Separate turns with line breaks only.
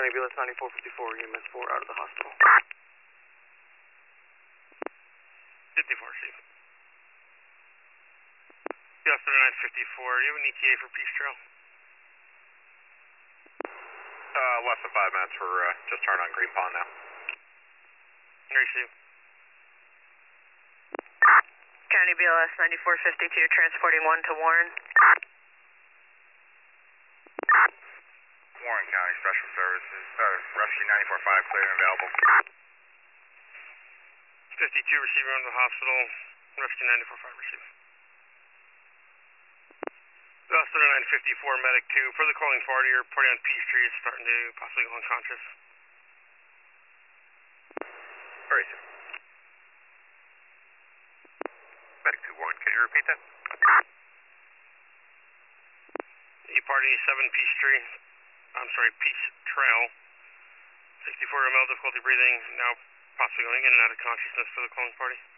County BLS 9454, EMS 4 out of the hospital.
54, Chief. BLS 3954, do you have an ETA for Peace Trail?
Less than 5 minutes. We're just turned on Green Pond now.
Receive.
County BLS 9452, transporting 1 to Warren.
Warren County Special Services, Rescue 94-5, clear and available.
52 receiving on the hospital, Rescue 94-5 receiving. BLS 3954, Medic 2, further calling party, your party on Peachtree is starting to possibly go unconscious.
Very soon. Medic 2 Warren, can you repeat that?
Party 7 Peachtree, Peace Trail, 64 ml difficulty breathing, now possibly going in and out of consciousness for the calling party.